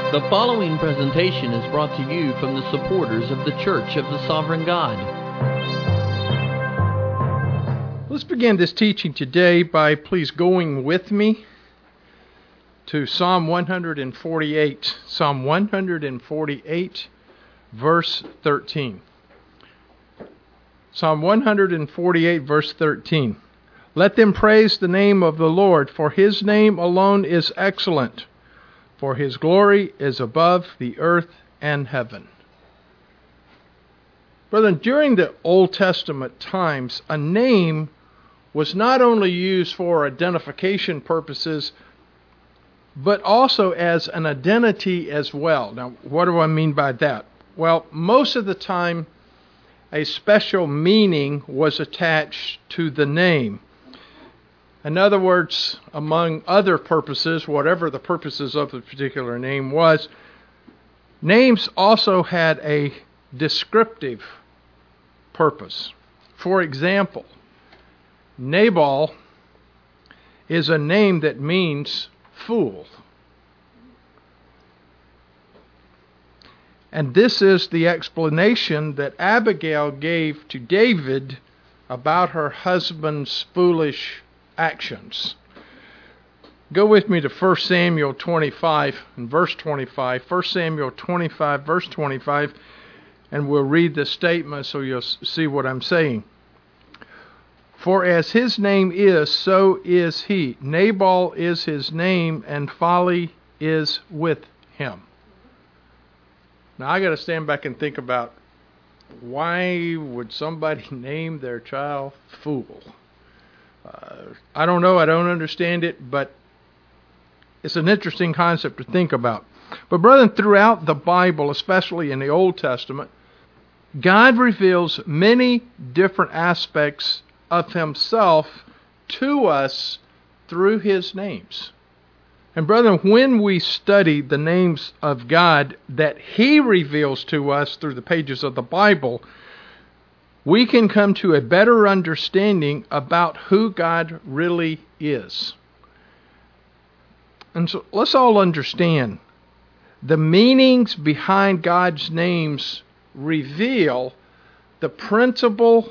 The following presentation is brought to you from the supporters of the Church of the Sovereign God. Let's begin this teaching today by please going with me to Psalm 148. Psalm 148, verse 13. Psalm 148, verse 13. Let them praise the name of the Lord, for His name alone is excellent. For His glory is above the earth and heaven. Brethren, during the Old Testament times, a name was not only used for identification purposes, but also as an identity as well. Now, what do I mean by that? Well, most of the time, a special meaning was attached to the name. In other words, among other purposes, whatever the purposes of the particular name was, names also had a descriptive purpose. For example, Nabal is a name that means fool. And this is the explanation that Abigail gave to David about her husband's foolish actions. Go with me to 1 Samuel 25 and verse 25. 1 Samuel 25, verse 25, and we'll read the statement so you'll see what I'm saying. For as his name is, so is he. Nabal is his name, and folly is with him. Now I got to stand back and think about, why would somebody name their child Fool? I don't know, I don't understand it, but it's an interesting concept to think about. But brethren, throughout the Bible, especially in the Old Testament, God reveals many different aspects of Himself to us through His names. And brethren, when we study the names of God that He reveals to us through the pages of the Bible, we can come to a better understanding about who God really is. And so let's all understand, the meanings behind God's names reveal the principle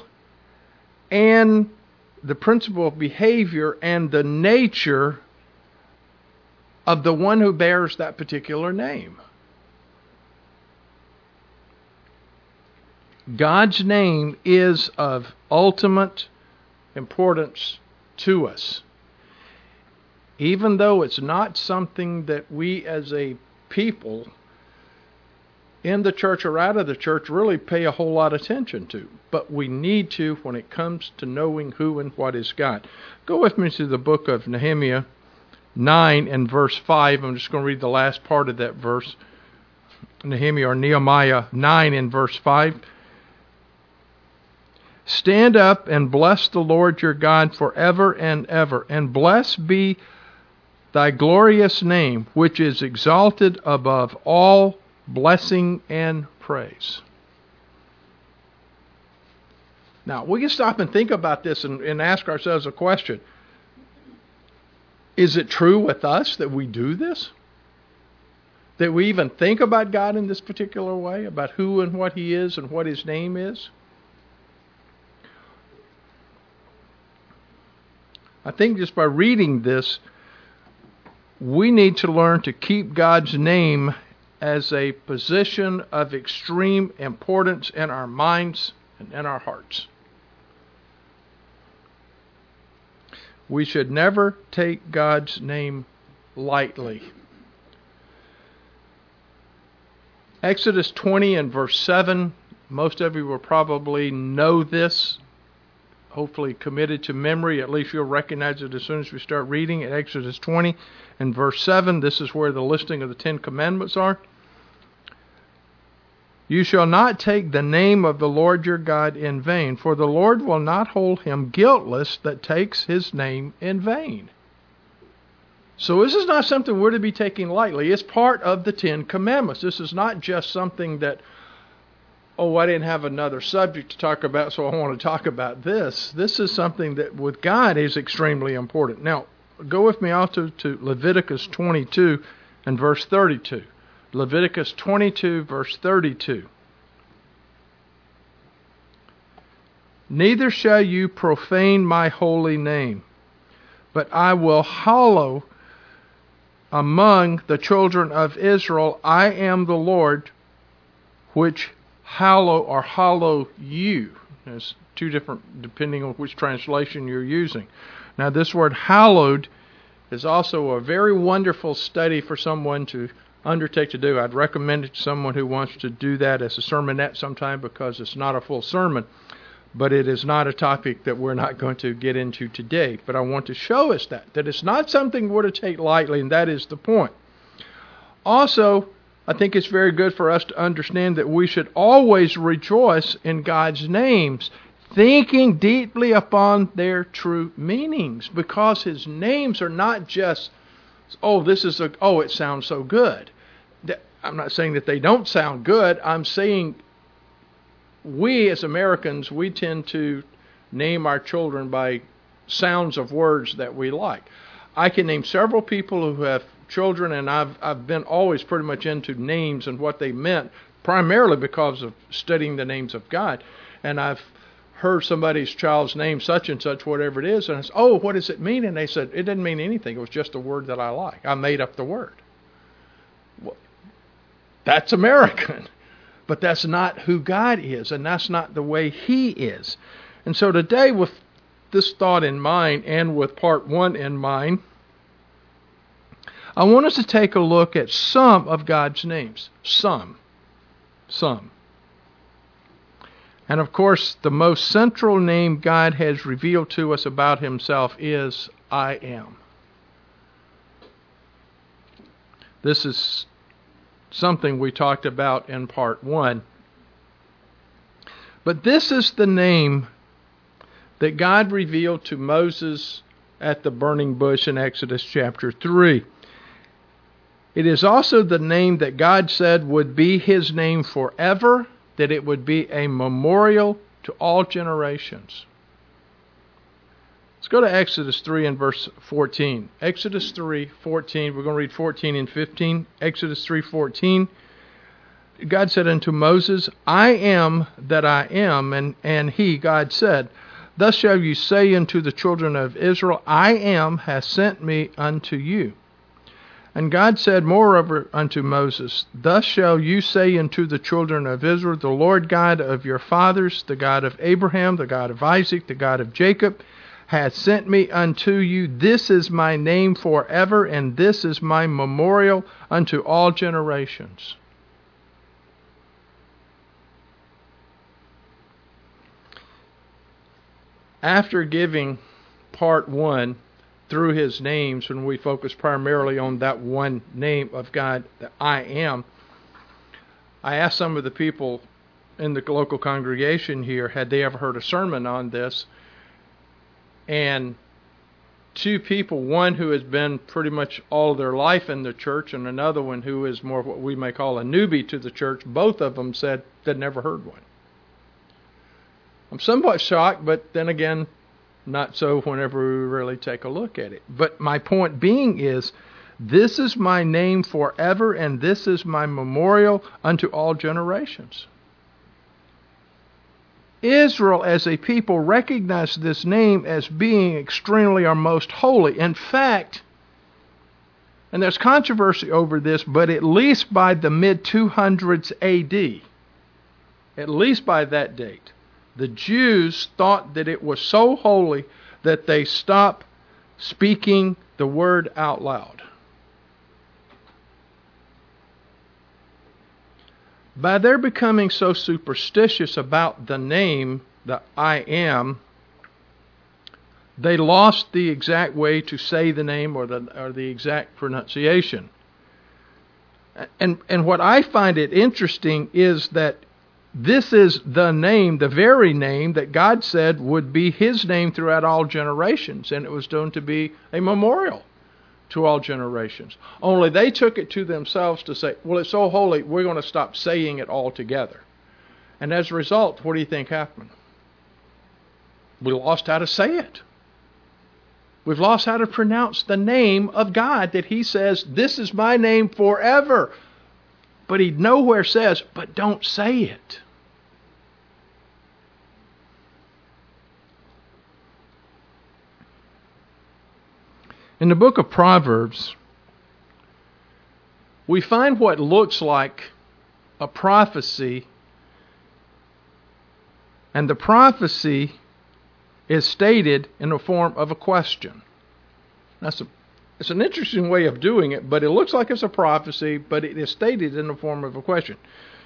of behavior and the nature of the one who bears that particular name. God's name is of ultimate importance to us. Even though it's not something that we as a people in the church or out of the church really pay a whole lot of attention to. But we need to when it comes to knowing who and what is God. Go with me to the book of Nehemiah 9 and verse 5. I'm just going to read the last part of that verse. Nehemiah 9 and verse 5. Stand up and bless the Lord your God forever and ever, and blessed be thy glorious name, which is exalted above all blessing and praise. Now, we can stop and think about this and ask ourselves a question. Is it true with us that we do this? That we even think about God in this particular way, about who and what He is and what His name is? I think just by reading this, we need to learn to keep God's name as a position of extreme importance in our minds and in our hearts. We should never take God's name lightly. Exodus 20 and verse 7, most of you will probably know this. Hopefully committed to memory. At least you'll recognize it as soon as we start reading at Exodus 20 and verse 7. This is where the listing of the 10 Commandments are. You shall not take the name of the Lord your God in vain, for the Lord will not hold him guiltless that takes His name in vain. So this is not something we're to be taking lightly. It's part of the 10 Commandments. This is not just something that, I didn't have another subject to talk about, so I want to talk about this. This is something that with God is extremely important. Now, go with me also to Leviticus 22 and verse 32. Leviticus 22, verse 32. Neither shall you profane my holy name, but I will hallow among the children of Israel. I am the Lord, which hallow you. There's two different, depending on which translation you're using. Now, this word hallowed is also a very wonderful study for someone to undertake to do. I'd recommend it to someone who wants to do that as a sermonette sometime, because it's not a full sermon, but it is not a topic that we're not going to get into today. But I want to show us that it's not something we're to take lightly, and that is the point. Also, I think it's very good for us to understand that we should always rejoice in God's names, thinking deeply upon their true meanings, because His names are not just, it sounds so good. I'm not saying that they don't sound good. I'm saying we as Americans, we tend to name our children by sounds of words that we like. I can name several people who have children, and I've been always pretty much into names and what they meant, primarily because of studying the names of God. And I've heard somebody's child's name, such and such, whatever it is, and I said, what does it mean? And they said, it didn't mean anything. It was just a word that I like. I made up the word. Well, that's American. But that's not who God is, and that's not the way He is. And so today, with this thought in mind, and with part 1 in mind, I want us to take a look at some of God's names. Some. And of course, the most central name God has revealed to us about Himself is I Am. This is something we talked about in part 1. But this is the name that God revealed to Moses at the burning bush in Exodus chapter 3. It is also the name that God said would be His name forever, that it would be a memorial to all generations. Let's go to Exodus 3 and verse 14. Exodus 3:14. We're going to read 14 and 15. Exodus 3:14. God said unto Moses, I am that I am, and He, God, said, Thus shall you say unto the children of Israel, I am hath sent me unto you. And God said moreover unto Moses, Thus shall you say unto the children of Israel, The Lord God of your fathers, the God of Abraham, the God of Isaac, the God of Jacob, hath sent me unto you. This is my name forever, and this is my memorial unto all generations. After giving part 1 through His names, when we focus primarily on that one name of God, that I Am, I asked some of the people in the local congregation here, had they ever heard a sermon on this? And 2 people, one who has been pretty much all of their life in the church, and another one who is more what we may call a newbie to the church, both of them said they'd never heard one. I'm somewhat shocked, but then again, not so whenever we really take a look at it. But my point being is, this is my name forever, and this is my memorial unto all generations. Israel as a people recognized this name as being extremely or most holy. In fact, and there's controversy over this, but at least by the mid-200s AD, at least by that date, the Jews thought that it was so holy that they stopped speaking the word out loud. By their becoming so superstitious about the name, the I Am, they lost the exact way to say the name or the exact pronunciation. And what I find it interesting is that this is the name, the very name that God said would be His name throughout all generations, and it was done to be a memorial to all generations. Only they took it to themselves to say, well, it's so holy, we're going to stop saying it altogether. And as a result, what do you think happened? We lost how to say it. We've lost how to pronounce the name of God that He says, this is my name forever. but he nowhere says, but don't say it. In the book of Proverbs, we find what looks like a prophecy, and the prophecy is stated in the form of a question. It's an interesting way of doing it, but it looks like it's a prophecy, but it is stated in the form of a question.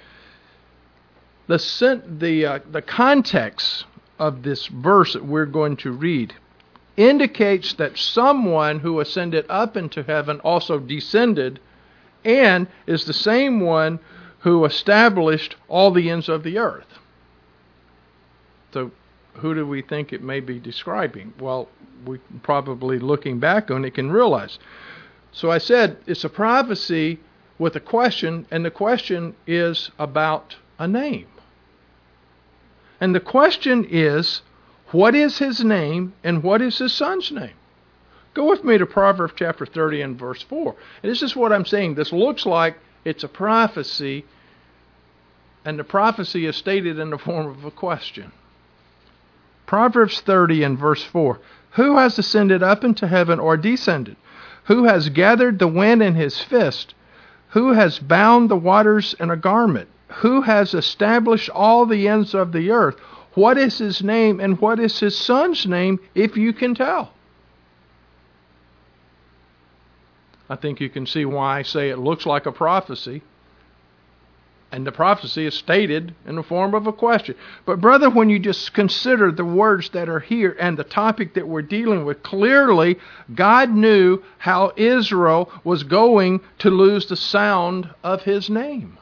The context of this verse that we're going to read indicates that someone who ascended up into heaven also descended and is the same one who established all the ends of the earth. So who do we think it may be describing? Well, we probably looking back on it can realize. So I said it's a prophecy with a question, and the question is about a name. And the question is, what is his name and what is his son's name? Go with me to Proverbs chapter 30 and verse 4. And this is what I'm saying. This looks like it's a prophecy, and the prophecy is stated in the form of a question. Proverbs 30 and verse 4. Who has ascended up into heaven or descended? Who has gathered the wind in his fist? Who has bound the waters in a garment? Who has established all the ends of the earth? What is his name and what is his son's name, if you can tell? I think you can see why I say it looks like a prophecy. And the prophecy is stated in the form of a question. But brother, when you just consider the words that are here and the topic that we're dealing with, clearly God knew how Israel was going to lose the sound of his name.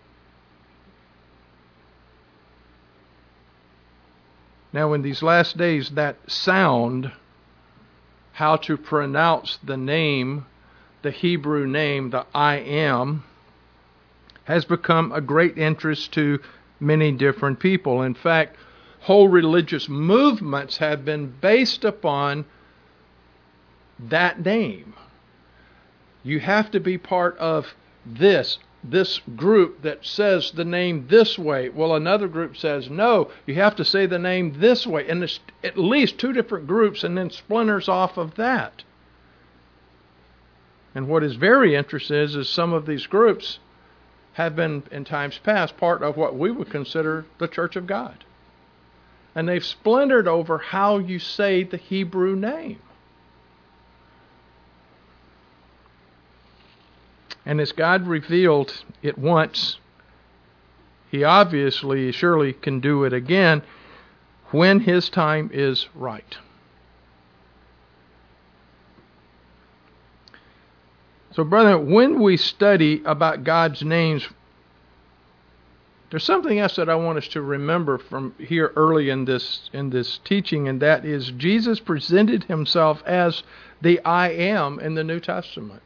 Now in these last days, that sound, how to pronounce the name, the Hebrew name, the I Am, has become a great interest to many different people. In fact, whole religious movements have been based upon that name. You have to be part of this group that says the name this way. Well, another group says, no, you have to say the name this way. And there's at least two different groups and then splinters off of that. And what is very interesting is some of these groups have been, in times past, part of what we would consider the Church of God. And they've splintered over how you say the Hebrew name. And as God revealed it once, He obviously, surely can do it again when His time is right. So, brother, when we study about God's names, there's something else that I want us to remember from here early in this teaching, and that is Jesus presented Himself as the I Am in the New Testament.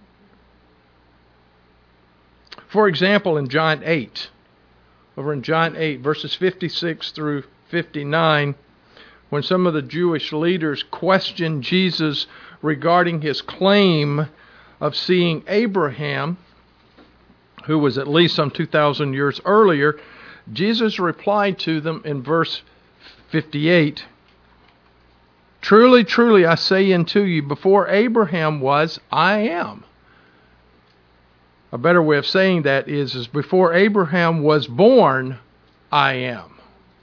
For example, in John 8, over in John 8, verses 56 through 59, when some of the Jewish leaders questioned Jesus regarding His claim of seeing Abraham, who was at least some 2,000 years earlier, Jesus replied to them in verse 58, "Truly, truly, I say unto you, before Abraham was, I am." A better way of saying that is before Abraham was born, I am.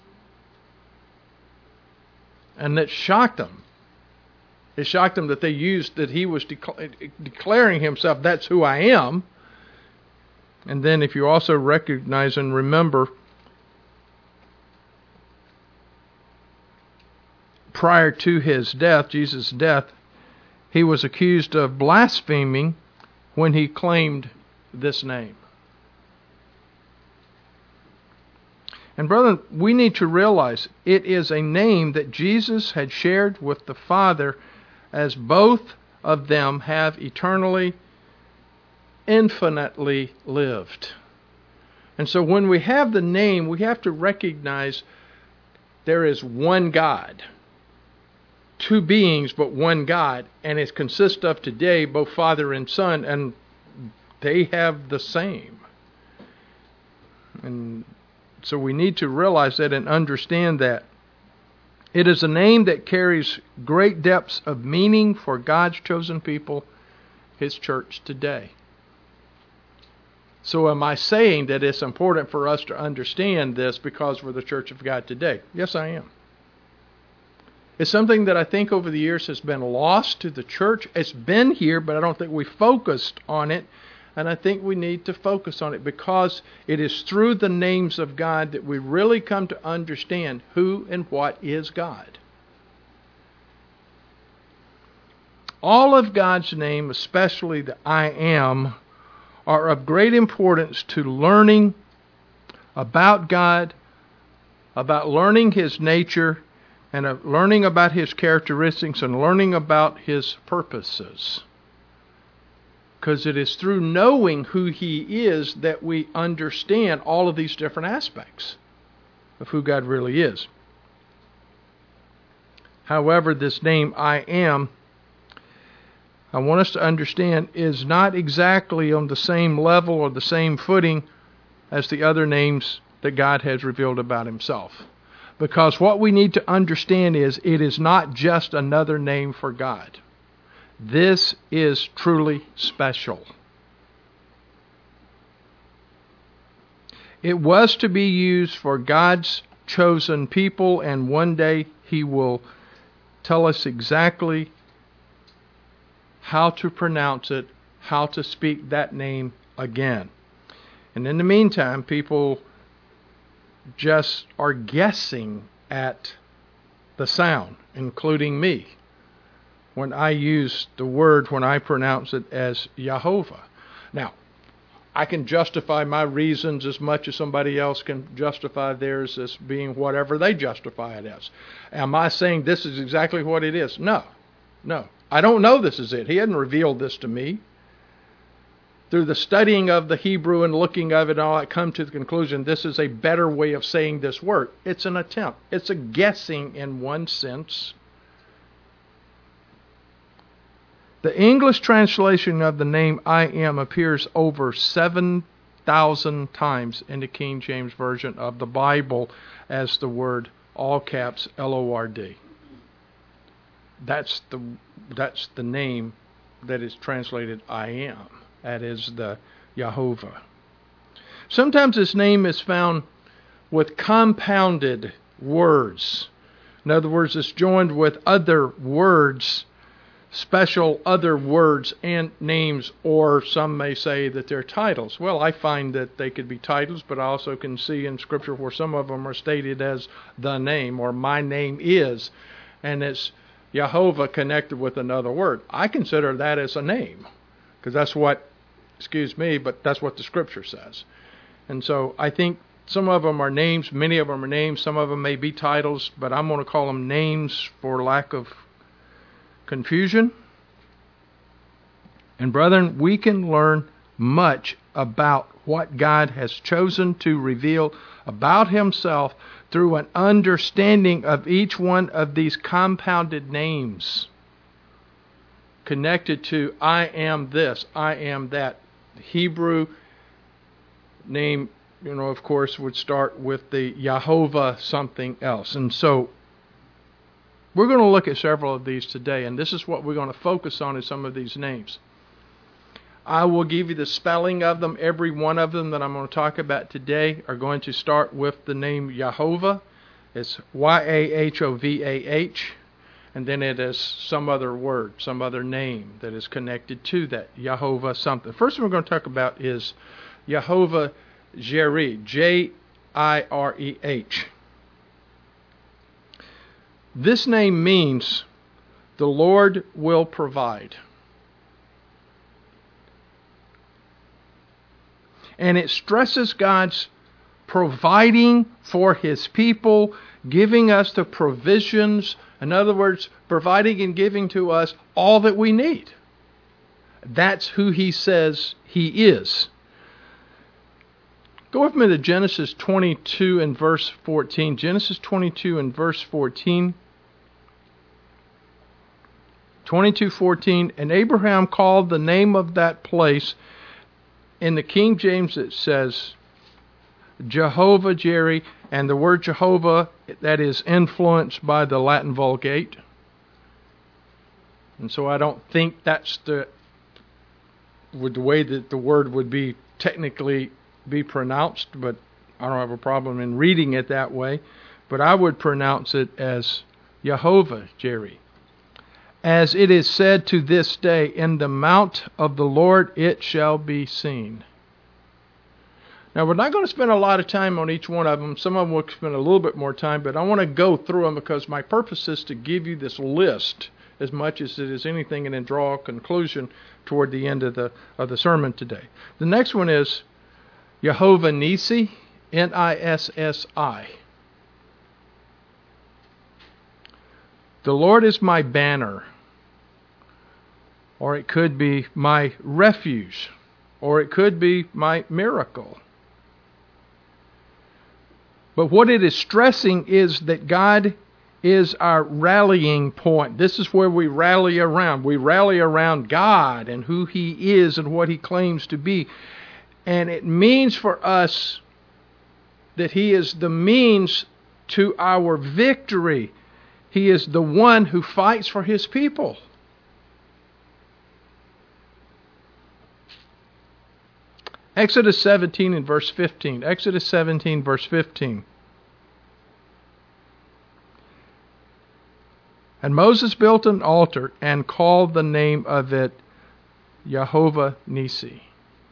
And that shocked them. It shocked them that they used that he was declaring himself, that's who I am. And then if you also recognize and remember, prior to his death, Jesus' death, he was accused of blaspheming when he claimed this name. And brethren, we need to realize it is a name that Jesus had shared with the Father, as both of them have eternally, infinitely lived. And so when we have the name, we have to recognize there is one God. Two beings, but one God. And it consists of today both Father and Son, and they have the same. And so we need to realize that and understand that. It is a name that carries great depths of meaning for God's chosen people, His church today. So am I saying that it's important for us to understand this because we're the church of God today? Yes, I am. It's something that I think over the years has been lost to the church. It's been here, but I don't think we focused on it. And I think we need to focus on it because it is through the names of God that we really come to understand who and what is God. All of God's name, especially the I Am, are of great importance to learning about God, about learning His nature, and of learning about His characteristics and learning about His purposes. Because it is through knowing who He is that we understand all of these different aspects of who God really is. However, this name, I Am, I want us to understand, is not exactly on the same level or the same footing as the other names that God has revealed about Himself. Because what we need to understand is it is not just another name for God. This is truly special. It was to be used for God's chosen people, and one day He will tell us exactly how to pronounce it, how to speak that name again. And in the meantime, people just are guessing at the sound, including me, when I use the word, when I pronounce it as Yehovah. Now, I can justify my reasons as much as somebody else can justify theirs as being whatever they justify it as. Am I saying this is exactly what it is? No. I don't know this is it. He hadn't revealed this to me. Through the studying of the Hebrew and looking of it and all, I come to the conclusion this is a better way of saying this word. It's an attempt. It's a guessing in one sense. The English translation of the name I Am appears over 7,000 times in the King James Version of the Bible as the word, all caps, Lord. That's the name that is translated I Am. That is the Yehovah. Sometimes this name is found with compounded words. In other words, it's joined with other words, special other words and names, or some may say that they're titles. Well, I find that they could be titles, but I also can see in Scripture where some of them are stated as the name, or my name is, and it's Yehovah connected with another word. I consider that as a name, because that's what, but that's what the Scripture says. And so I think some of them are names, many of them are names, some of them may be titles, but I'm going to call them names for lack of confusion. And brethren, we can learn much about what God has chosen to reveal about Himself through an understanding of each one of these compounded names connected to I am this, I am that. The Hebrew name, of course, would start with the Yehovah something else. And so we're going to look at several of these today, and this is what we're going to focus on, is some of these names. I will give you the spelling of them. Every one of them that I'm going to talk about today are going to start with the name Yehovah. It's Yahovah, and then it is some other word, some other name that is connected to that Yehovah something. First one we're going to talk about is Jehovah Jireh, Jireh. This name means the Lord will provide. And it stresses God's providing for His people, giving us the provisions. In other words, providing and giving to us all that we need. That's who He says He is. Go with me to Genesis 22 and verse 14. Genesis 22 and verse 14. 22:14. And Abraham called the name of that place, in the King James it says, Jehovah, Jerry, and the word Jehovah, that is influenced by the Latin Vulgate. And so I don't think that's the way that the word would be technically be pronounced, but I don't have a problem in reading it that way. But I would pronounce it as Jehovah, Jerry. As it is said to this day, in the mount of the Lord it shall be seen. Now, we're not going to spend a lot of time on each one of them. Some of them we'll spend a little bit more time, but I want to go through them because my purpose is to give you this list as much as it is anything and then draw a conclusion toward the end of the sermon today. The next one is Jehovah Nissi, Nissi. The Lord is my banner, or it could be my refuge, or it could be my miracle. But what it is stressing is that God is our rallying point. This is where we rally around. We rally around God and who He is and what He claims to be. And it means for us that He is the means to our victory. He is the one who fights for His people. Exodus 17 and verse 15. Exodus 17 verse 15. And Moses built an altar and called the name of it Jehovah Nissi.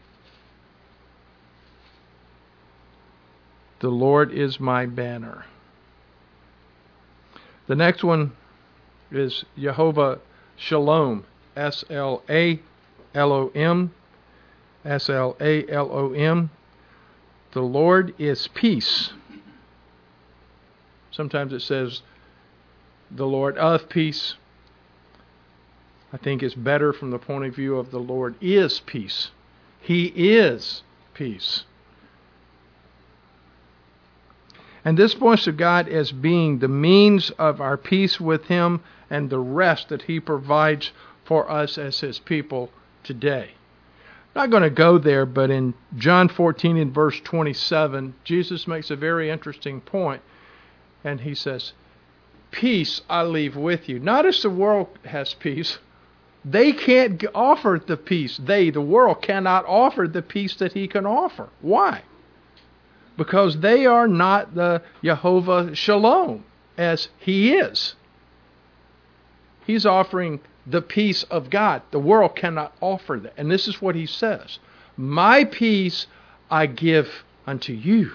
The Lord is my banner. The next one is Jehovah Shalom. S-L-A-L-O-M. S-L-A-L-O-M. The Lord is peace. Sometimes it says the Lord of peace. I think it's better from the point of view of the Lord is peace. He is peace. And this points to God as being the means of our peace with Him and the rest that He provides for us as His people today. I'm not going to go there, but in John 14 and verse 27, Jesus makes a very interesting point, and He says, peace I leave with you. Not as the world has peace. They can't offer the peace. The world, cannot offer the peace that He can offer. Why? Because they are not the Jehovah Shalom as He is. He's offering the peace of God. The world cannot offer that. And this is what He says. My peace I give unto you.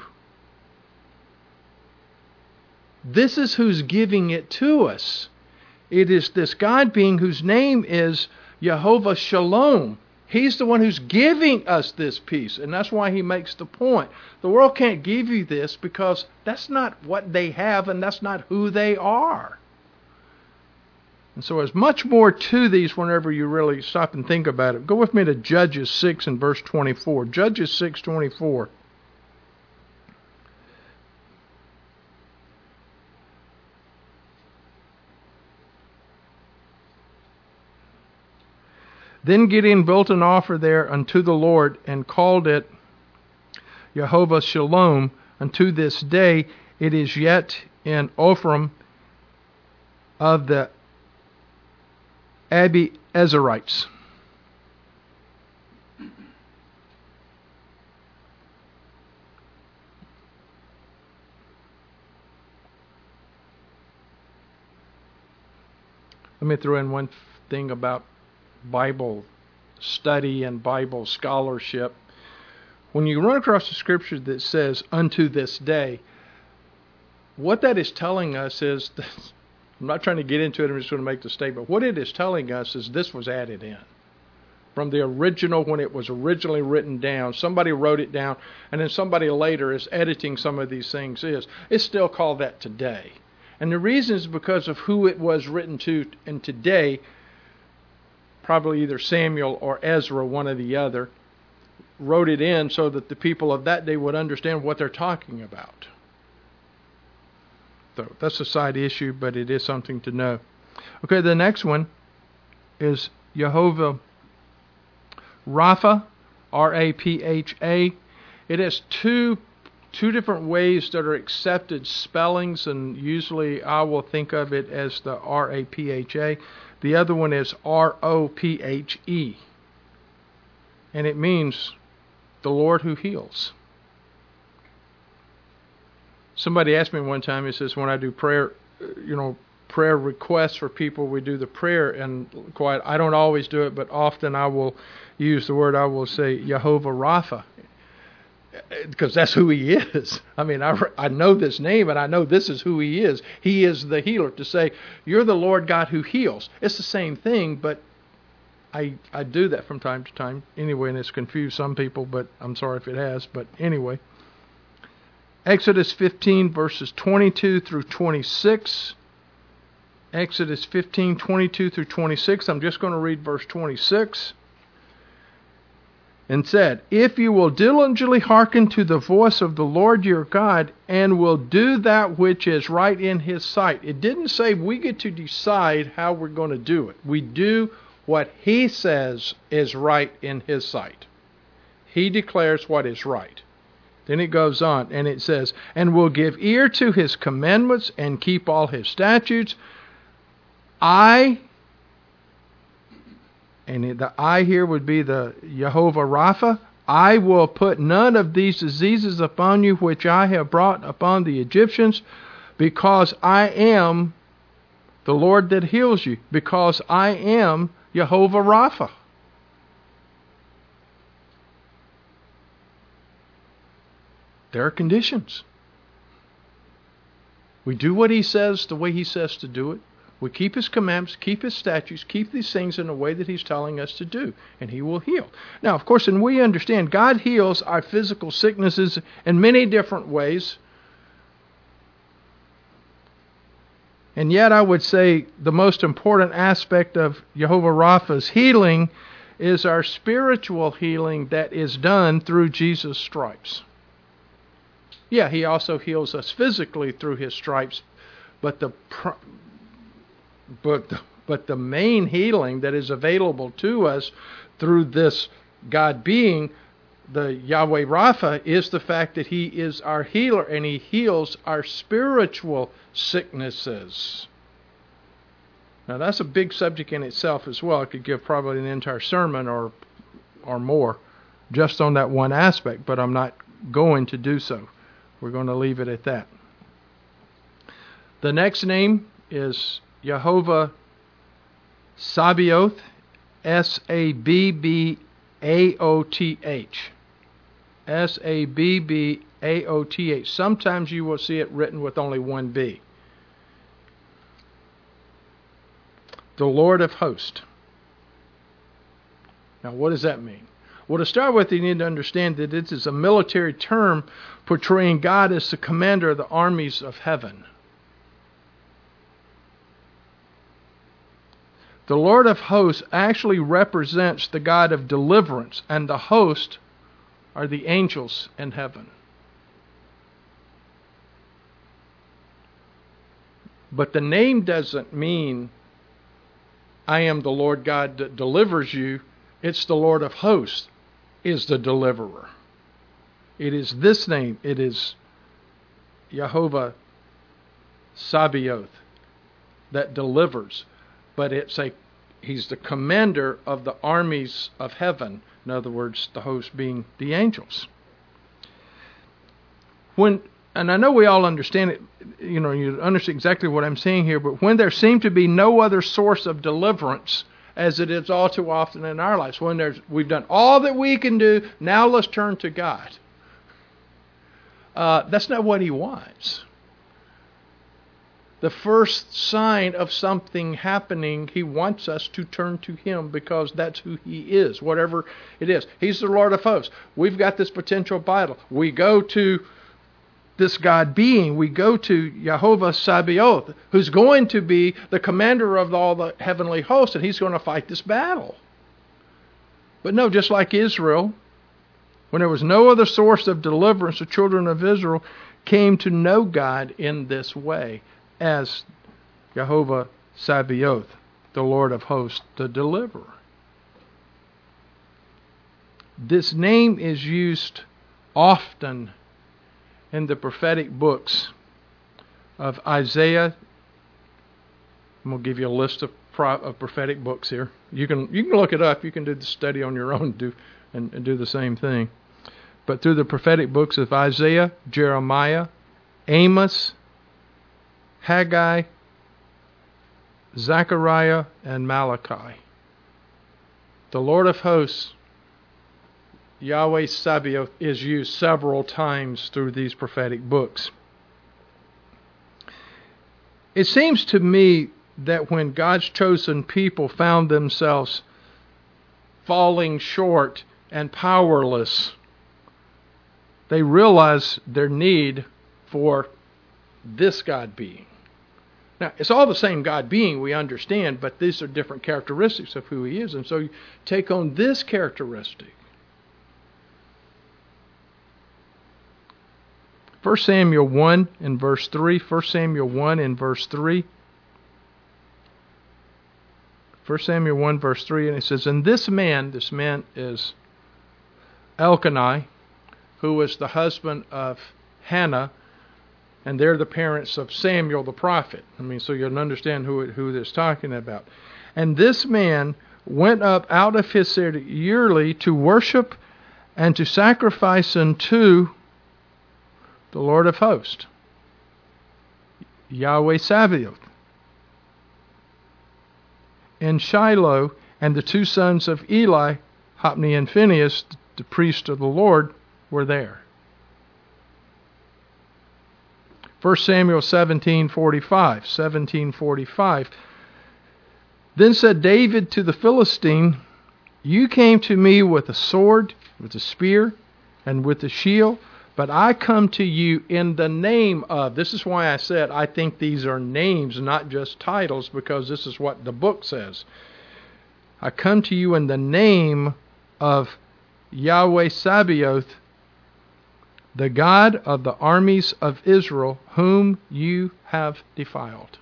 This is who's giving it to us. It is this God being whose name is Jehovah Shalom. He's the one who's giving us this peace. And that's why He makes the point. The world can't give you this because that's not what they have and that's not who they are. And so there's much more to these whenever you really stop and think about it. Go with me to Judges 6 and verse 24. Judges 6:24. Then Gideon built an altar there unto the Lord and called it Jehovah Shalom. Unto this day it is yet in Ophrah of the Abiezerites. Let me throw in one thing about Bible study and Bible scholarship. When you run across a scripture that says, unto this day, what that is telling us is, that, I'm not trying to get into it, I'm just going to make the statement. What it is telling us is this was added in. From the original, when it was originally written down, somebody wrote it down, and then somebody later is editing some of these things. It's still called that today. And the reason is because of who it was written to, and today, probably either Samuel or Ezra, one or the other, wrote it in so that the people of that day would understand what they're talking about. So that's a side issue, but it is something to know. Okay, the next one is Jehovah Rapha, R-A-P-H-A. It has two two different ways that are accepted spellings, and usually I will think of it as the R-A-P-H-A. The other one is R-O-P-H-E. And it means the Lord who heals. Somebody asked me one time, he says, when I do prayer, prayer requests for people, we do the prayer, and I don't always do it, but often I will use the word, I will say Jehovah Rapha, because that's who he is. I mean, I know this name, and I know this is who he is. He is the healer. To say, you're the Lord God who heals, it's the same thing, but I do that from time to time anyway, and it's confused some people, but I'm sorry if it has. But anyway, Exodus 15, verses 22 through 26. Exodus 15, 22 through 26. I'm just going to read verse 26. And said, if you will diligently hearken to the voice of the Lord your God, and will do that which is right in his sight. It didn't say we get to decide how we're going to do it. We do what he says is right in his sight. He declares what is right. Then it goes on, and it says, and will give ear to his commandments, and keep all his statutes. And the I here would be the Jehovah Rapha. I will put none of these diseases upon you which I have brought upon the Egyptians, because I am the Lord that heals you, because I am Jehovah Rapha. There are conditions. We do what he says the way he says to do it. We keep his commandments, keep his statutes, keep these things in the way that he's telling us to do, and he will heal. Now, of course, and we understand God heals our physical sicknesses in many different ways. And yet I would say the most important aspect of Jehovah Rapha's healing is our spiritual healing that is done through Jesus' stripes. Yeah, he also heals us physically through his stripes, but the main healing that is available to us through this God being, the Yahweh Rapha, is the fact that he is our healer, and he heals our spiritual sicknesses. Now that's a big subject in itself as well. I could give probably an entire sermon or more just on that one aspect, but I'm not going to do so. We're going to leave it at that. The next name is Jehovah Sabaoth, S-A-B-B-A-O-T-H. S-A-B-B-A-O-T-H. Sometimes you will see it written with only one B. The Lord of hosts. Now, what does that mean? Well, to start with, you need to understand that it is a military term portraying God as the commander of the armies of heaven. The Lord of hosts actually represents the God of deliverance, and the host are the angels in heaven. But the name doesn't mean I am the Lord God that delivers you. It's the Lord of hosts is the deliverer. It is this name. It is Jehovah Sabaoth that delivers. But he's the commander of the armies of heaven. In other words, the host being the angels. And I know we all understand it, you understand exactly what I'm saying here, but when there seemed to be no other source of deliverance, as it is all too often in our lives, when we've done all that we can do, now let's turn to God. That's not what he wants. The first sign of something happening, he wants us to turn to him, because that's who he is, whatever it is. He's the Lord of hosts. We've got this potential battle. We go to this God being. We go to Jehovah Sabaoth, who's going to be the commander of all the heavenly hosts, and he's going to fight this battle. But no, just like Israel, when there was no other source of deliverance, the children of Israel came to know God in this way, as Jehovah Sabaoth, the Lord of hosts, the deliverer. This name is used often in the prophetic books of Isaiah. I'm going to give you a list of prophetic books here. You can look it up. You can do the study on your own and do the same thing. But through the prophetic books of Isaiah, Jeremiah, Amos, Haggai, Zechariah, and Malachi, the Lord of hosts, Yahweh Sabaoth, is used several times through these prophetic books. It seems to me that when God's chosen people found themselves falling short and powerless, they realized their need for this God being. Now, it's all the same God being, we understand, but these are different characteristics of who He is. And so you take on this characteristic. 1 Samuel 1 in verse 3. 1 Samuel 1 in verse 3. 1 Samuel 1 verse 3, and it says, and this man is Elkanah, who was the husband of Hannah, and they're the parents of Samuel the prophet. So you'll understand who this is talking about. And this man went up out of his city yearly to worship and to sacrifice unto the Lord of hosts, Yahweh Sabaoth, in Shiloh, and the two sons of Eli, Hophni and Phinehas, the priest of the Lord, were there. 1 Samuel 17:45. 17:45. Then said David to the Philistine, you came to me with a sword, with a spear, and with a shield, but I come to you in the name of. This is why I said I think these are names, not just titles, because this is what the book says. I come to you in the name of Yahweh Sabaoth, the God of the armies of Israel, whom you have defiled.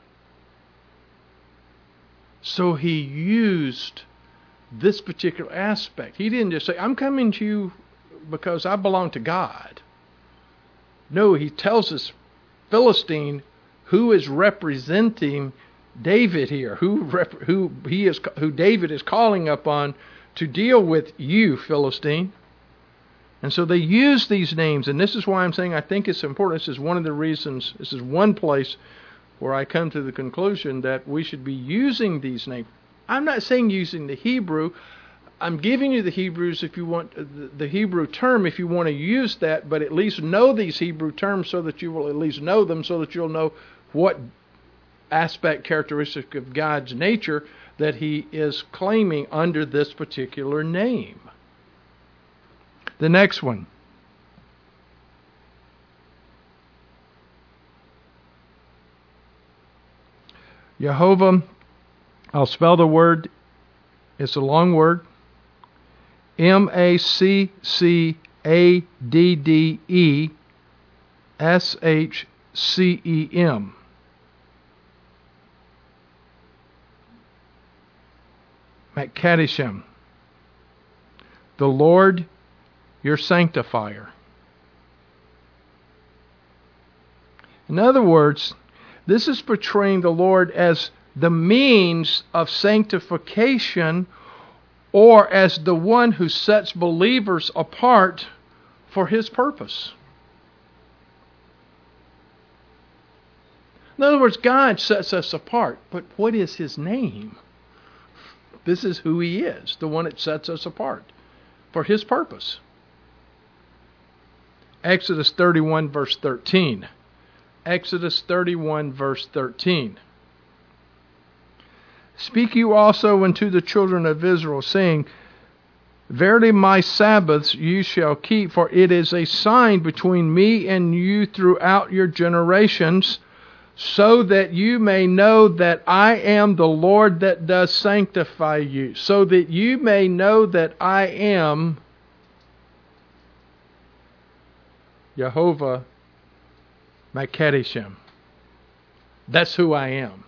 So he used this particular aspect. He didn't just say, I'm coming to you because I belong to God. No, he tells this Philistine who is representing David here, who David is calling upon to deal with you, Philistine. And so they use these names, and this is why I'm saying I think it's important. This is one of the reasons, this is one place where I come to the conclusion that we should be using these names. I'm not saying using the Hebrew. I'm giving you the Hebrews if you want the Hebrew term if you want to use that, but at least know these Hebrew terms so that you will at least know them, so that you'll know what aspect, characteristic of God's nature that He is claiming under this particular name. The next one. Jehovah, I'll spell the word. It's a long word. Maccaddeshchem. Maccaddeshchem. The Lord, your sanctifier. In other words, this is portraying the Lord as the means of sanctification, or as the one who sets believers apart for His purpose. In other words, God sets us apart, but what is His name? This is who He is, the one that sets us apart for His purpose. Exodus 31 verse 13. Exodus 31 verse 13. Speak you also unto the children of Israel, saying, verily my Sabbaths you shall keep, for it is a sign between me and you throughout your generations, so that you may know that I am the Lord that does sanctify you. So that you may know that I am Jehovah Maccaddeshchem. That's who I am.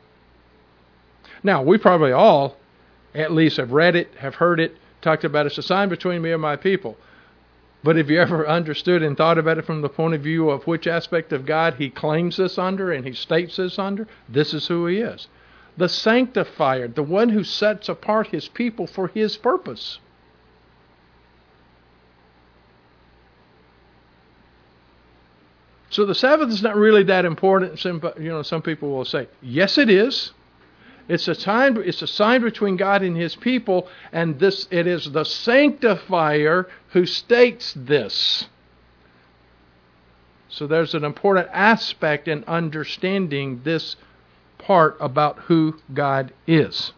Now, we probably all at least have read it, have heard it, talked about it's a sign between me and my people. But have you ever understood and thought about it from the point of view of which aspect of God he claims this under and he states this under? This is who he is. The sanctifier, the one who sets apart his people for his purpose. So the Sabbath is not really that important. Some people will say, yes, it is. It's a sign between God and his people, and it is the sanctifier who states this. So there's an important aspect in understanding this part about who God is.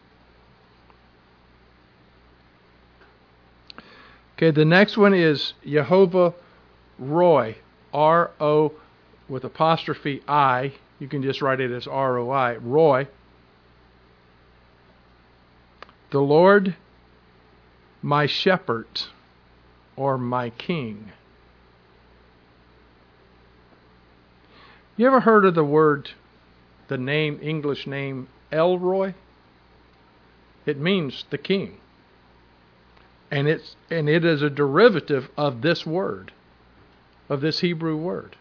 Okay, the next one is Jehovah Roi, R-O with apostrophe I. You can just write it as R-O-I, Roi. The Lord, my shepherd, or my king. You ever heard of the English name Elroy? It means the king. And it is a derivative of this word, of this Hebrew word.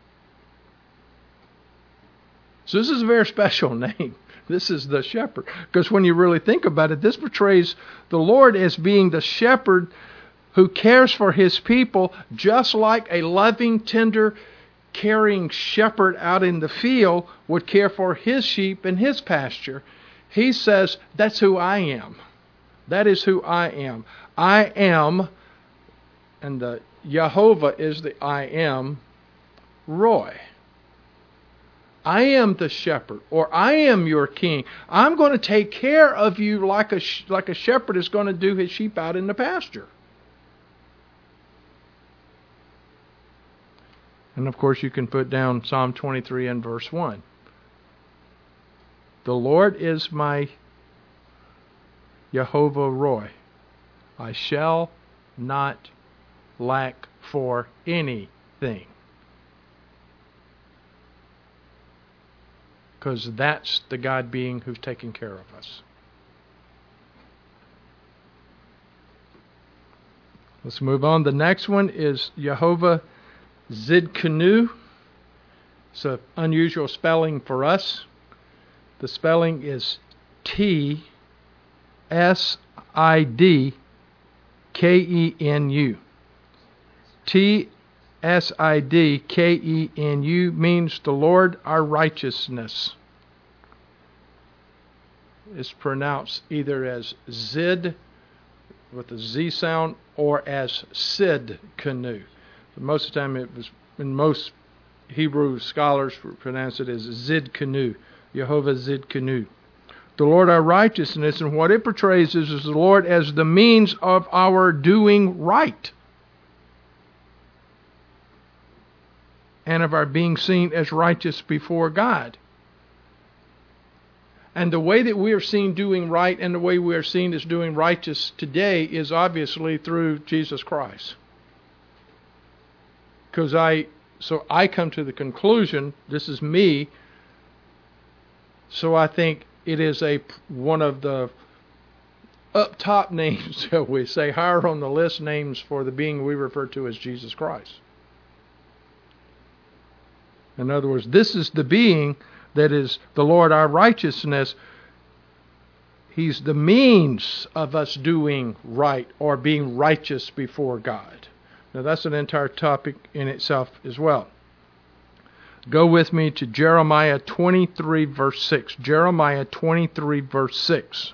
So this is a very special name. This is the shepherd. Because when you really think about it, this portrays the Lord as being the shepherd who cares for his people just like a loving, tender, caring shepherd out in the field would care for his sheep in his pasture. He says, that's who I am. That is who I am. I am, and the Jehovah is the I am, Roi. I am the shepherd, or I am your king. I'm going to take care of you like a shepherd is going to do his sheep out in the pasture. And of course you can put down Psalm 23 and verse 1. The Lord is my Jehovah Roi. I shall not lack for anything. Because that's the God being who's taking care of us. Let's move on. The next one is Jehovah Zidkenu. It's an unusual spelling for us. The spelling is T-S-I-D-K-E-N-U. T-S-I-D-K-E-N-U means the Lord our righteousness. It's pronounced either as Zid with a Z sound or as Sidkenu. Most of the time most Hebrew scholars pronounce it as Zidkenu, Jehovah Zidkenu. The Lord our righteousness, and what it portrays is the Lord as the means of our doing right. And of our being seen as righteous before God. And the way that we are seen doing right and the way we are seen as doing righteous today is obviously through Jesus Christ. So I come to the conclusion, this is me, so I think it is one of the up top names, shall we say, higher on the list names for the being we refer to as Jesus Christ. In other words, this is the being that is the Lord our righteousness. He's the means of us doing right or being righteous before God. Now that's an entire topic in itself as well. Go with me to Jeremiah 23 verse 6. Jeremiah 23 verse 6.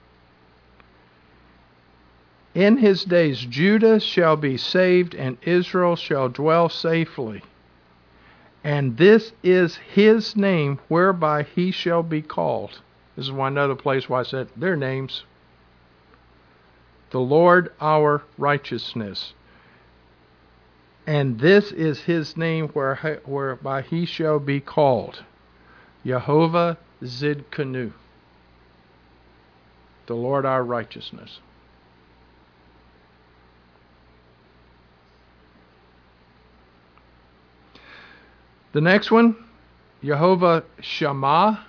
In his days Judah shall be saved and Israel shall dwell safely. And this is his name whereby he shall be called. This is another place where I said their names. The Lord our righteousness. And this is his name whereby he shall be called. Jehovah Zidkenu. The Lord our righteousness. The next one, Jehovah Shammah,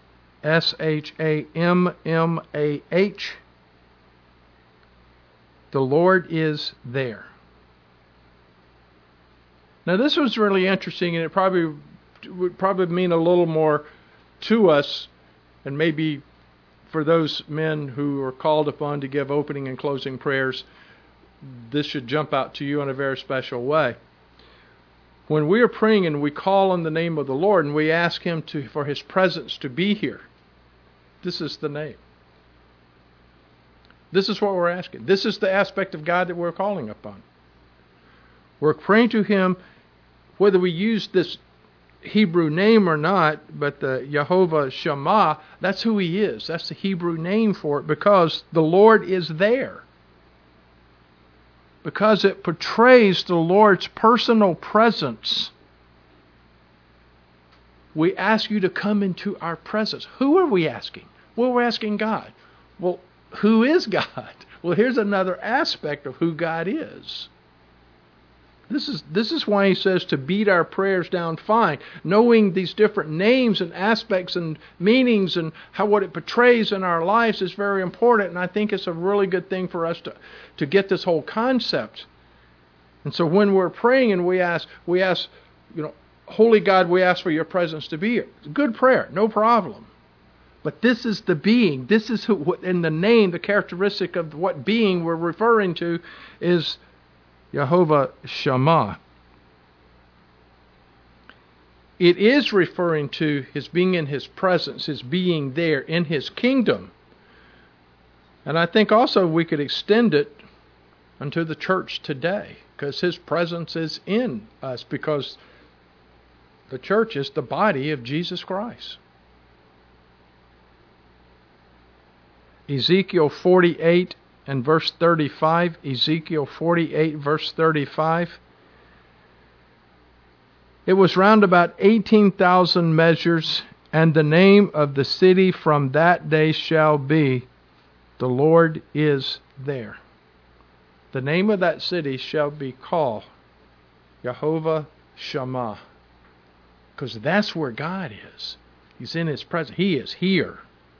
S-H-A-M-M-A-H. The Lord is there. Now this was really interesting, and it would probably mean a little more to us, and maybe for those men who are called upon to give opening and closing prayers, this should jump out to you in a very special way. When we are praying and we call on the name of the Lord and we ask Him for His presence to be here, this is the name. This is what we're asking. This is the aspect of God that we're calling upon. We're praying to Him, whether we use this Hebrew name or not, but the Jehovah Shammah, that's who He is. That's the Hebrew name for it, because the Lord is there. Because it portrays the Lord's personal presence. We ask you to come into our presence. Who are we asking? Well, we're asking God. Well, who is God? Well, here's another aspect of who God is. This is why He says to beat our prayers down fine. Knowing these different names and aspects and meanings and what it portrays in our lives is very important, and I think it's a really good thing for us to get this whole concept. And so when we're praying and we ask, Holy God, we ask for Your presence to be here. It's a good prayer, no problem. But this is the being. This is who, in the name, the characteristic of what being we're referring to is Jehovah Shammah. It is referring to His being in His presence, His being there in His kingdom. And I think also we could extend it unto the church today, because His presence is in us, because the church is the body of Jesus Christ. Ezekiel 48 and verse 35, Ezekiel 48 verse 35. It was round about 18,000 measures, and the name of the city from that day shall be, the Lord is there. The name of that city shall be called Jehovah Shammah, because that's where God is. He's in His presence. He is here.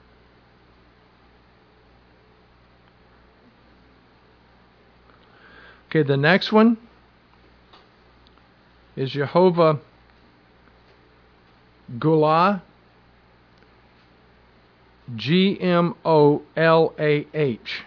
Okay, the next one is Jehovah Gmolah, Gmolah.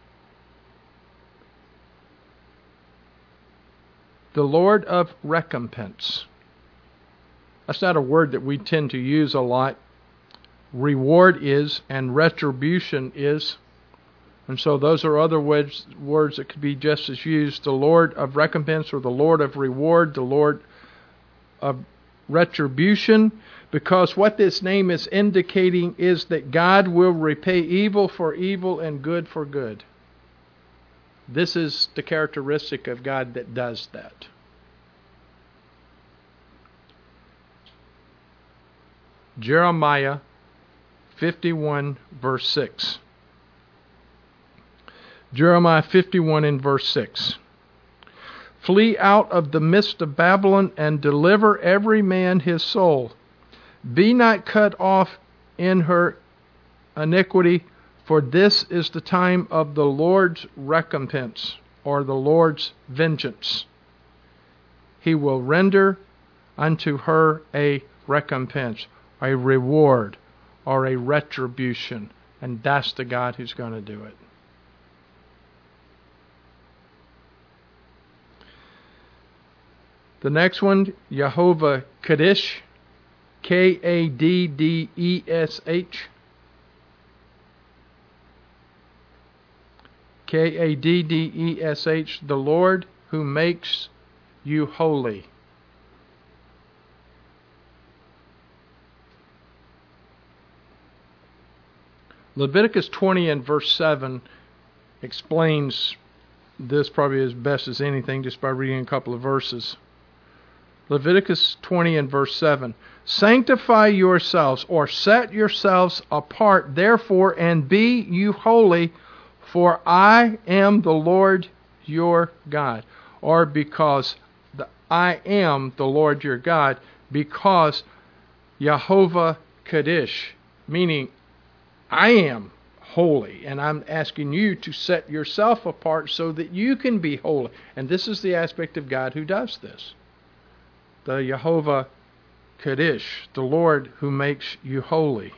The Lord of recompense. That's not a word that we tend to use a lot. Reward is, and retribution is. And so those are other words that could be just as used. The Lord of recompense, or the Lord of reward, the Lord of retribution. Because what this name is indicating is that God will repay evil for evil and good for good. This is the characteristic of God that does that. Jeremiah 51 verse 6. Jeremiah 51 and verse 6. Flee out of the midst of Babylon and deliver every man his soul. Be not cut off in her iniquity, for this is the time of the Lord's recompense, or the Lord's vengeance. He will render unto her a recompense, a reward, or a retribution. And that's the God who's going to do it. The next one, Jehovah Kaddesh, Kaddesh. Kaddesh, the Lord who makes you holy. Leviticus 20 and verse 7 explains this probably as best as anything, just by reading a couple of verses. Leviticus 20 and verse 7. Sanctify yourselves, or set yourselves apart, therefore, and be you holy, for I am the Lord your God. Or because I am the Lord your God, because Jehovah Kaddesh, meaning I am holy. And I'm asking you to set yourself apart so that you can be holy. And this is the aspect of God who does this. The Yehovah Kaddish, the Lord who makes you holy.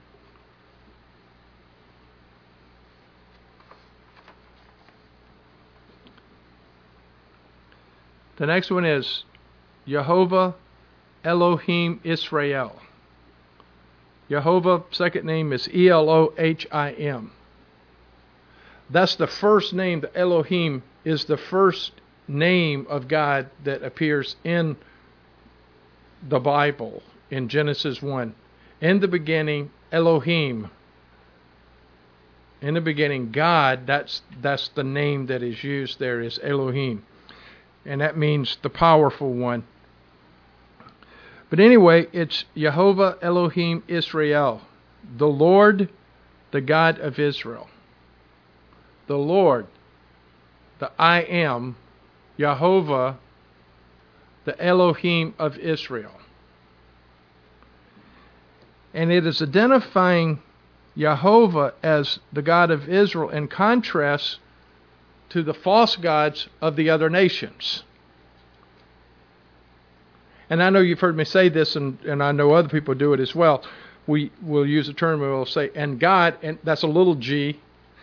The next one is Yehovah Elohim Israel. Yehovah, second name is Elohim. That's the first name. The Elohim is the first name of God that appears in the Bible in Genesis 1. In the beginning, Elohim. In the beginning, God, that's the name that is used there, is Elohim. And that means the powerful one. But anyway, it's Yehovah Elohim Israel, the Lord, the God of Israel. The Lord, the I am, Yehovah, the Elohim of Israel. And it is identifying Yehovah as the God of Israel in contrast to the false gods of the other nations. And I know you've heard me say this, and I know other people do it as well. We will use a term, we will say, and God, and that's a little g,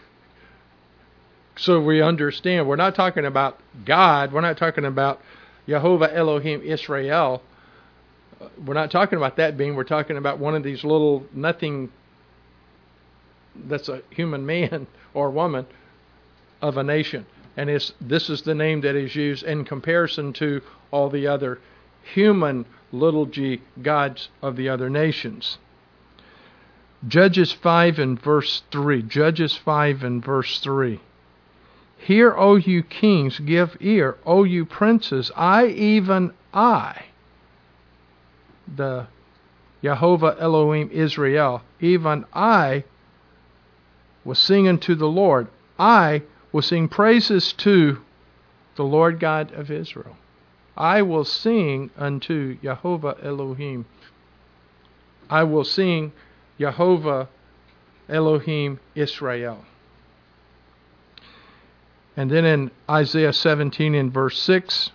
so we understand. We're not talking about God. We're not talking about Yehovah Elohim Israel. We're not talking about that being. We're talking about one of these little nothing that's a human man or woman of a nation. And this is the name that is used in comparison to all the other human little g gods of the other nations. Judges 5 and verse 3. Judges 5 and verse 3. Hear, O you kings, give ear, O you princes, even I, the Yehovah Elohim Israel, even I will sing unto the Lord. I will sing praises to the Lord God of Israel. I will sing unto Yehovah Elohim. I will sing Yehovah Elohim Israel. And then in Isaiah 17 in verse 6,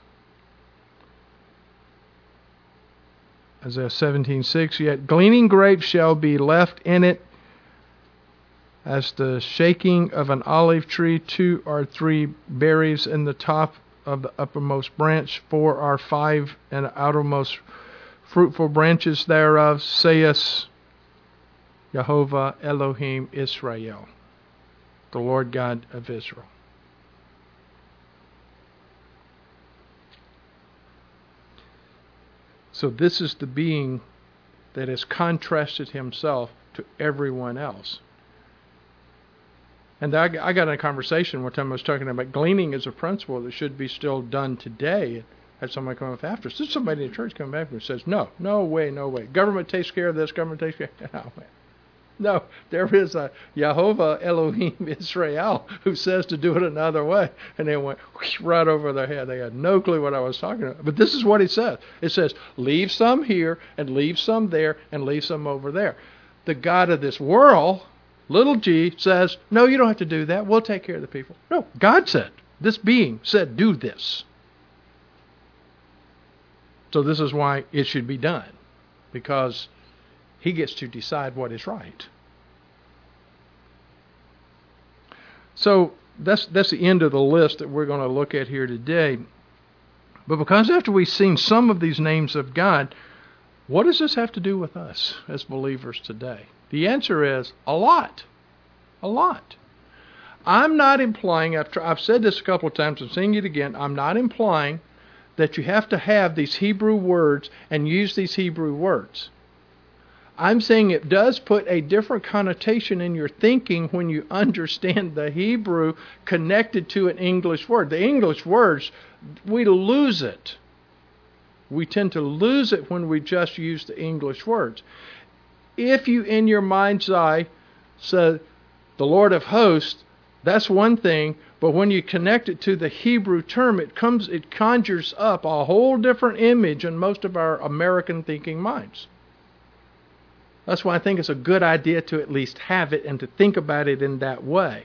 Isaiah 17:6, yet gleaning grapes shall be left in it, as the shaking of an olive tree, 2 or 3 berries in the top of the uppermost branch, 4 or 5 in the outermost fruitful branches thereof, saith Yehovah Elohim Israel, the Lord God of Israel. So this is the being that has contrasted himself to everyone else. And I got in a conversation one time I was talking about gleaning as a principle that should be still done today. I had somebody come up after us. There's somebody in the church coming back and says, no way. Government takes care of this, government takes care of that. No, there is a Yehovah Elohim Israel who says to do it another way. And they went right over their head. They had no clue what I was talking about. But this is what he says. It says, leave some here and leave some there and leave some over there. The God of this world, little g, says, no, you don't have to do that. We'll take care of the people. No, God said, this being said, do this. So this is why it should be done. Because he gets to decide what is right. So that's the end of the list that we're going to look at here today. But because after we've seen some of these names of God, what does this have to do with us as believers today? The answer is a lot. A lot. I'm not implying, I've said this a couple of times, I'm saying it again, I'm not implying that you have to have these Hebrew words and use these Hebrew words. I'm saying it does put a different connotation in your thinking when you understand the Hebrew connected to an English word. The English words, we lose it. We tend to lose it when we just use the English words. If you, in your mind's eye, say, the Lord of hosts, that's one thing, but when you connect it to the Hebrew term, it conjures up a whole different image in most of our American thinking minds. That's why I think it's a good idea to at least have it and to think about it in that way.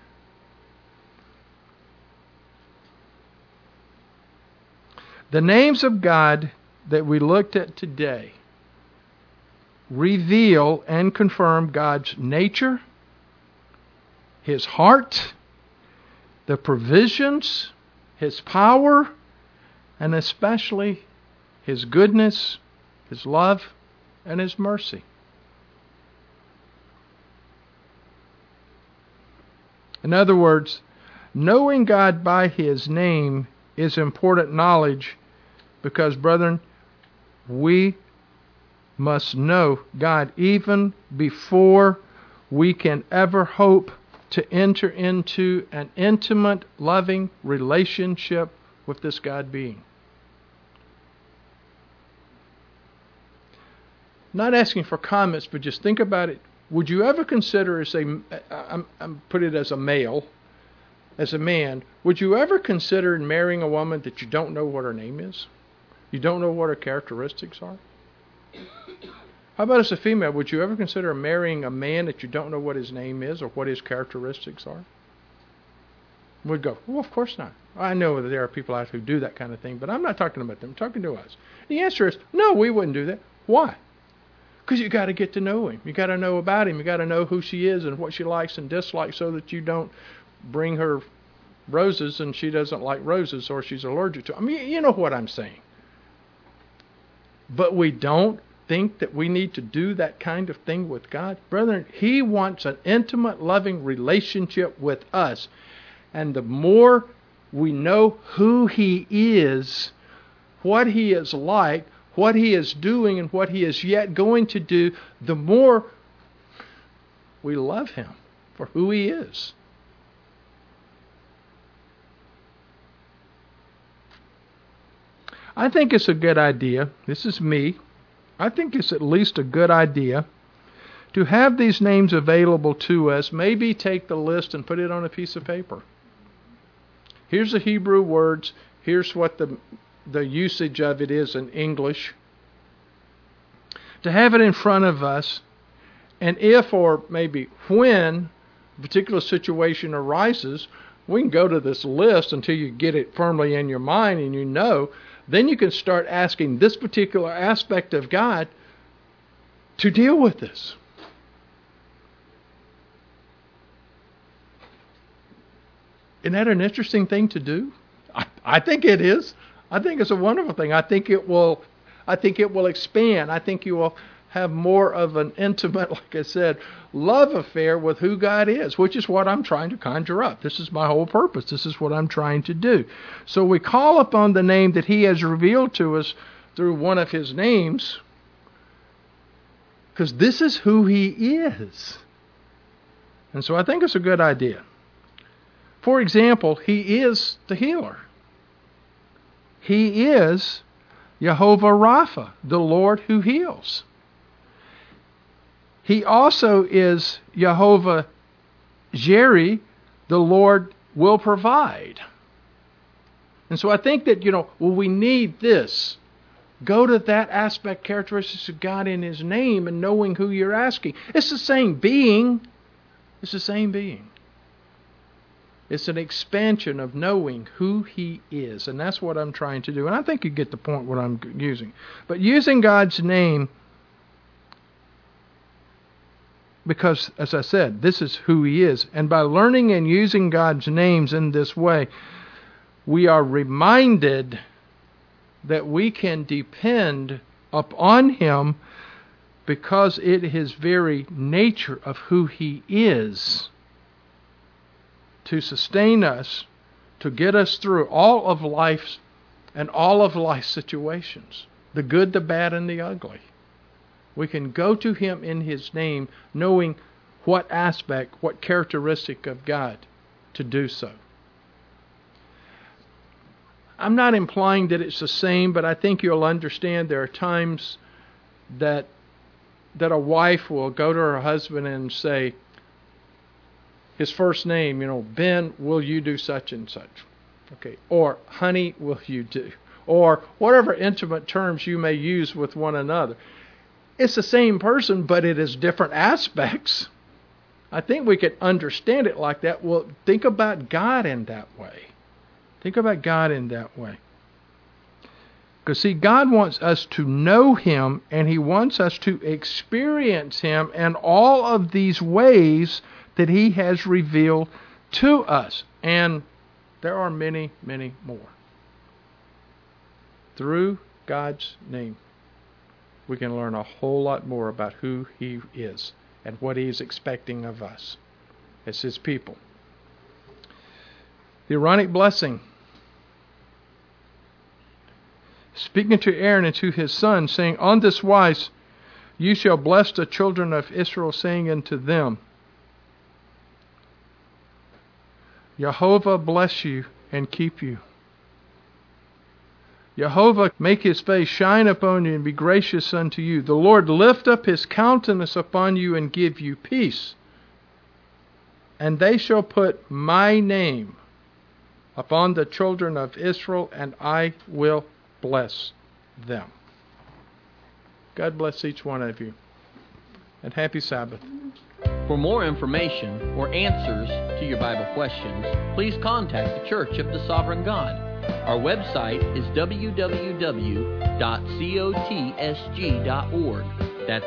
The names of God that we looked at today reveal and confirm God's nature, His heart, the provisions, His power, and especially His goodness, His love, and His mercy. In other words, knowing God by His name is important knowledge because, brethren, we must know God even before we can ever hope to enter into an intimate, loving relationship with this God being. Not asking for comments, but just think about it. Would you ever consider I'm put it as a male, as a man, would you ever consider marrying a woman that you don't know what her name is? You don't know what her characteristics are? How about as a female, would you ever consider marrying a man that you don't know what his name is or what his characteristics are? We'd go, well, of course not. I know that there are people out who do that kind of thing, but I'm not talking about them. I'm talking to us. The answer is, no, we wouldn't do that. Why? Because you got to get to know him. You got to know about him. You got to know who she is and what she likes and dislikes so that you don't bring her roses and she doesn't like roses or she's allergic to them. I mean, you know what I'm saying. But we don't think that we need to do that kind of thing with God. Brethren, He wants an intimate, loving relationship with us. And the more we know who He is, what He is like, what He is doing, and what He is yet going to do, the more we love Him for who He is. I think it's a good idea. This is me. I think it's at least a good idea to have these names available to us. Maybe take the list and put it on a piece of paper. Here's the Hebrew words. Here's what the usage of it is in English. To have it in front of us, and if or maybe when a particular situation arises, we can go to this list until you get it firmly in your mind and you know. Then you can start asking this particular aspect of God to deal with this. Isn't that an interesting thing to do? I think it is. I think it's a wonderful thing. I think it will expand. I think you will have more of an intimate, like I said, love affair with who God is, which is what I'm trying to conjure up. This is my whole purpose. This is what I'm trying to do. So we call upon the name that He has revealed to us through one of His names, because this is who He is. And so I think it's a good idea. For example, He is the healer. He is Jehovah Rapha, the Lord who heals. He also is Jehovah Jireh, the Lord will provide. And so I think that, we need this. Go to that aspect, characteristics of God in His name and knowing who you're asking. It's the same being. It's the same being. It's an expansion of knowing who He is. And that's what I'm trying to do. And I think you get the point what I'm using. But using God's name, because, as I said, this is who He is. And by learning and using God's names in this way, we are reminded that we can depend upon Him because it is His very nature of who He is to sustain us, to get us through all of life and all of life's situations, the good, the bad, and the ugly. We can go to Him in His name, knowing what aspect, what characteristic of God to do so. I'm not implying that it's the same, but I think you'll understand there are times that a wife will go to her husband and say, his first name, Ben, will you do such and such? Okay. Or, honey, will you do? Or whatever intimate terms you may use with one another. it's the same person, but it is different aspects. I think we could understand it like that. Well, think about God in that way. Think about God in that way. Because, see, God wants us to know Him, and He wants us to experience Him in all of these ways that He has revealed to us. And there are many, many more. Through God's name, we can learn a whole lot more about who He is and what He is expecting of us as His people. The Aaronic blessing. Speaking to Aaron and to his sons, saying, On this wise you shall bless the children of Israel, saying unto them, Jehovah bless you and keep you. Jehovah make His face shine upon you and be gracious unto you. The Lord lift up His countenance upon you and give you peace. And they shall put my name upon the children of Israel, and I will bless them. God bless each one of you. And happy Sabbath. For more information or answers to your Bible questions, please contact the Church of the Sovereign God. Our website is www.cotsg.org. That's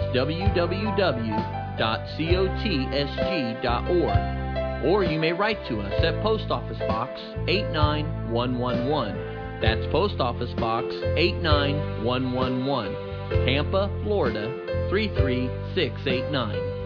www.cotsg.org. Or you may write to us at Post Office Box 89111. That's Post Office Box 89111, Tampa, Florida 33689.